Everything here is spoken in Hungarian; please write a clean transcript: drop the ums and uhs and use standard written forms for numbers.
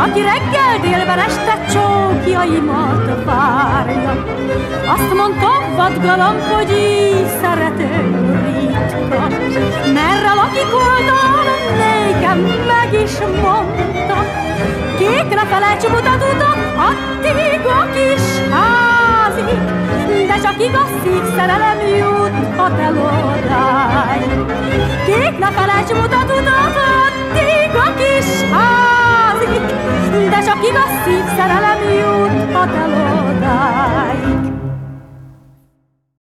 aki reggel délben este csókjaimat várja. Azt mondta, vadgalamb, hogy így szerető ritka, merre lakik oldalon, nékem meg is mondta. Kékre felejts mutat utat, addig a kis házig, de csak igaz szív szerelem juthat el odáig. Kékre felejts mutat utat, addig a kis házig, de csak igaz szív szerelem